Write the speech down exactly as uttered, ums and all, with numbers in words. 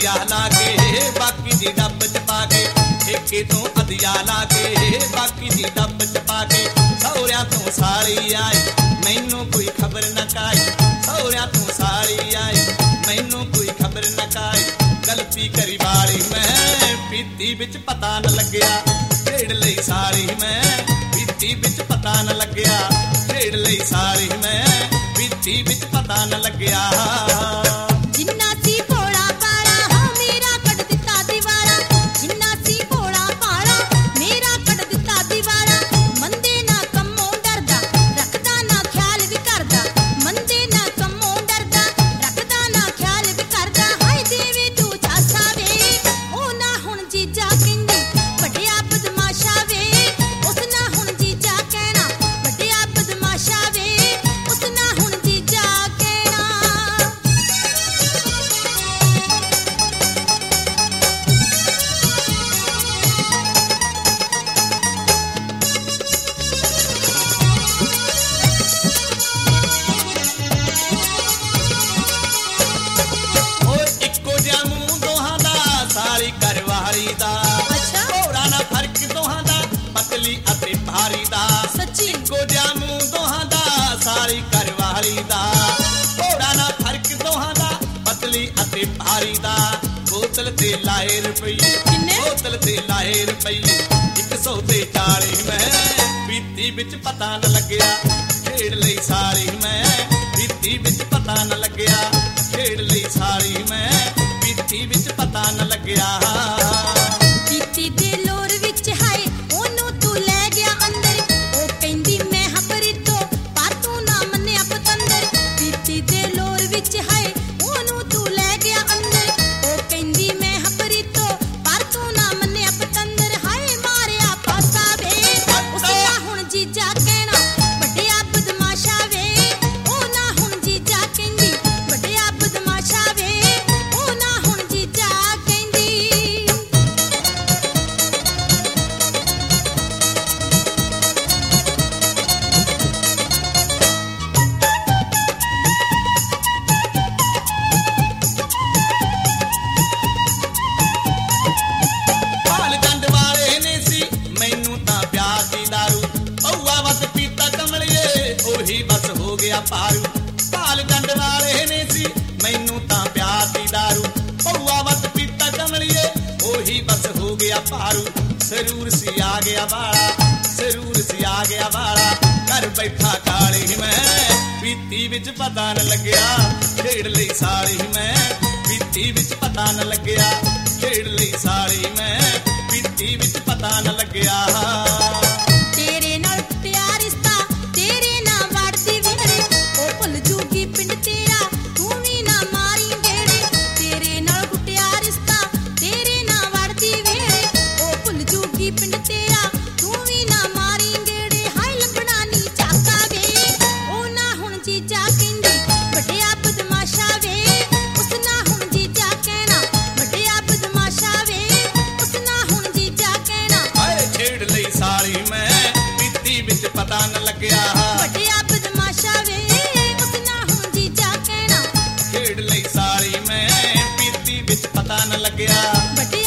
ਅਧਿਆ ਲਾ ਕੇ ਬਾਕੀ ਦੀ ਡੱਬ ਚ ਪਾ ਕੇ, ਠੇਕੇ ਤੋਂ ਅਧਿਆ ਲਾ ਕੇ ਬਾਕੀ ਦੀ ਡੱਬ ਚ ਪਾ ਕੇ, ਸਹੁਰਿਆਂ ਤੋਂ ਸਾਲੀ ਆਈ ਮੈਨੂੰ ਕੋਈ ਖਬਰ ਨਾ ਕਾਈ, ਸਹੁਰਿਆਂ ਤੋਂ ਸਾਲੀ ਆਈ ਮੈਨੂੰ ਕੋਈ ਖਬਰ ਨਾ ਕਾਈ, ਗਲਤੀ ਕਰੀ ਵਾਲੀ ਮੈਂ ਪੀਤੀ ਵਿੱਚ ਪਤਾ ਨਾ ਲੱਗਿਆ, ਛੇੜ ਲਈ ਸਾਲੀ ਮੈਂ ਪੀਤੀ ਵਿੱਚ ਪਤਾ ਨਾ ਲੱਗਿਆ, ਛੇੜ ਲਈ ਸਾਲੀ ਮੈਂ ਪੀਤੀ ਵਿੱਚ ਪਤਾ ਨਾ ਲੱਗਿਆ। ਜਿੰਨਾ ਸੀ ਭੋਲਾ ਭਾਲਾ ਹਾਂ ਮੇਰਾ ਕੱਢ ਦਿੱਤਾ ਦੀਵਾਰਾ, ਜਿੰਨਾ ਸੀ ਭੋਲਾ ਭਾਲਾ ਮੇਰਾ ਕੱਢ ਦਿੱਤਾ ਦੀਵਾਰਾ, ਮੰਦੇ ਨਾ ਕੰਮੋਂ ਡਰਦਾ ਰੱਖਦਾ ਨਾ ਖਿਆਲ ਵੀ ਕਰਦਾ, ਮੰਦੇ ਨਾ ਕੰਮੋਂ ਡਰਦਾ ਰੱਖਦਾ ਨਾ ਖਿਆਲ ਵੀ ਕਰਦਾ, ਹਾਏ ਦੇਵੇ ਤੂੰ ਚਾਸਾ ਵੇ ਉਹ ਨਾ ਹੁਣ ਜੀਜਾ ਕਹਿੰਦੀ ਵੱਡਿਆ ਬਦਮਾਸ਼ਾ ਵੇ, ਉਸ ਨਾ ਹੁਣ ਜੀਜਾ ਕਹਿਣਾ ਵੱਡਿਆ ਬਦਮਾਸ਼ਾ ਵੇ, ਉਸ ਨਾ ਹੁਣ ਜੀਜਾ ਕਹਿਣਾ। ਓਏ ਇੱਕੋ ਜਿਹਾ ਮੂੰਹ ਦੋਹਾਂ ਦਾ ਸਾਲੀ ਘਰਵਾਲੀ ਦਾ, ਅੱਛਾ ਥੋੜਾ ਨਾ ਫਰਕ ਦੋਹਾਂ ਦਾ ਪਤਲੀ ਅਤੇ ਭਾਰੀ ਦਾ, ਸੱਚੀ ਇੱਕੋ ਜਿਹਾ ਮੂੰਹ ਦੋਹਾਂ ਦਾ ਸਾਲੀ ਘਰਵਾਲੀ ਦਾ, ਥੋੜਾ ਨਾ ਫਰਕ ਦੋਹਾਂ ਦਾ ਪਤਲੀ ਅਤੇ ਭਾਰੀ ਦਾ, ਬੋਤਲ ਤੇ ਲਾਏ ਰੁਪਈਏ ਕਿੰਨੇ? ਬੋਤਲ ਤੇ ਲਾਏ ਰੁਪਈਏ ਇੱਕ ਸੌ ਤੇ ਚਾਲੀ ਮੈਂ ਪੀਤੀ ਵਿੱਚ ਪਤਾ ਨਾ ਲੱਗਿਆ, ਛੇੜ ਲਈ ਸਾਲੀ ਮੈਂ ਪੀਤੀ ਵਿੱਚ ਪਤਾ ਨਾ ਲੱਗਿਆ, ਛੇੜ ਲਈ ਸਾਲੀ ਮੈਂ ਪੀਤੀ ਵਿੱਚ ਪਤਾ ਨਾ ਲੱਗਿਆ। ਪੀਤੀ ਦੇ ਲੋਰ ਵਿੱਚ ਹਾਏ ਉਹਨੂੰ ਤੂੰ ਲੈ ਗਿਆ ਅੰਦਰ, ਉਹ ਕਹਿੰਦੀ ਮੈਂ ਹਪਰੀ ਤੋਂ ਪਰ ਤੂੰ ਨਾ ਮੰਨਿਆ ਪਤੰਦਰ, ਪੀਤੀ ਦੇ ਲੋਰ ਵਿੱਚ ਹਾਏ ਉਹਨੂੰ ਤੂੰ ਲੈ ਗਿਆ ਅੰਦਰ, ਉਹ ਕਹਿੰਦੀ ਮੈਂ ਹਪਰੀ ਤੋਂ ਪਰ ਤੂੰ ਨਾ ਮੰਨਿਆ ਪਤੰਦਰ, ਹਾਏ ਮਾਰਿਆ ਪਾਸਾ ਵੇ ਉਸ ਨਾ ਹੁਣ ਜੀਜਾ ਕਹਿਣਾ ਵੱਡਿਆ ਬਦਮਾਸ਼ਾ ਵੇ, ਉਹ ਨਾ ਹੁਣ ਜੀਜਾ ਕਹਿੰਦੀ ਵੱਡਿਆ ਬਦਮਾਸ਼ਾ ਵੇ, ਉਹ ਨਾ ਹੁਣ ਜੀਜਾ ਕਹਿੰਦੀ। ਹਾਲ ਗੰਢ ਵਾਲੇ ਨੇ ਸੀ ਮੈਨੂੰ ਤਾਂ ਪਿਆਰ ਦੀ ਦਾਰੂ, ਪਊਆ ਵੱਧ ਪੀਤਾ ਕਮਲੀਏ ਉਹੀ ਬਸ ਹੋ ਗਿਆ ਪਾਰੂ, ਹਾਲ ਗੰਢ ਵਾਲੇ ਨੇ ਸੀ ਮੈਨੂੰ ਤਾਂ ਪਿਆਰ ਦੀ ਦਾਰੂ, ਪਊਆ ਵੱਧ ਪੀਤਾ ਕਮਲੀਏ ਉਹੀ ਬਸ ਹੋ ਗਿਆ ਪਾਰੂ, ਸਰੂਰ ਸੀ ਆ ਗਿਆ ਵਾਲਾ ਸਰੂਰ ਸੀ ਆ ਗਿਆ ਵਾਲਾ, ਘਰ ਬੈਠਾ ਕਾਲੀ ਮੈਂ ਪੀਤੀ ਵਿੱਚ ਪਤਾ ਨਾ ਲੱਗਿਆ, ਛੇੜ ਲਈ ਸਾਲੀ ਮੈਂ ਪੀਤੀ ਵਿੱਚ ਪਤਾ ਨਾ ਲੱਗਿਆ, ਛੇੜ ਲਈ ਸਾਲੀ ਮੈਂ ਪੀਤੀ ਵਿੱਚ ਪਤਾ ਨਾ ਲੱਗਿਆ। ਤੇਰੇ ਨਾਲ ਟੁੱਟਿਆ ਰਿਸ਼ਤਾ ਤੇਰੇ ਨਾਲ ਵੜਦੀ ਵੇੜੇ, ਉਹ ਭੁੱਲ ਜੂਗੀ ਪਿੰਡ ਤੇਰਾ ਤੂੰ ਵੀ ਨਾ ਮਾਰੀ ਢੇੜੇ, ਤੇਰੇ ਨਾਲ ਟੁੱਟਿਆ ਰਿਸ਼ਤਾ ਤੇਰੇ ਨਾਲ ਵੜਦੀ ਵੇੜੇ, ਉਹ ਭੁੱਲ ਜੂਗੀ ਪਿੰਡ ਤੇਰਾ ਤੂੰ ਵੀ ਨਾ ਮਾਰੀ ਢੇੜੇ, ਹਾਏ ਲੰਬਣਾ ਨੀ ਚਾਕਾ ਵੇ ਉਹ ਨਾ ਹੁਣ ਜੀਜਾ ਕਹਿੰਦੀ ਵੱਡਿਆ ਬਦਮਾਸ਼ਾ ਵੇ, ਉਸ ਨਾ ਹੁਣ ਜੀਜਾ ਕਹਿਣਾ ਵੱਡਿਆ ਬਦਮਾਸ਼ਾ ਵੇ, ਉਸ ਨਾ ਹੁਣ ਜੀਜਾ ਕਹਿਣਾ ਹਾਏ ਛੇੜ ਲਈ ਸਾਲੀ ਮੈਂ ਪੀਤੀ ਵਿੱਚ ਪਤਾ ਨਾ ਲੱਗਿਆ, ਵੱਡਿਆ ਬਦਮਾਸ਼ਾ ਵੇ ਉਸ ਨਾ ਹੁਣ ਜੀਜਾ ਕਹਿਣਾ ਛੇੜ ਲਈ ਸਾਲੀ ਮੈਂ ਪੀਤੀ ਵਿੱਚ ਪਤਾ ਨਾ ਲੱਗਿਆ। ਵੱਡਿਆ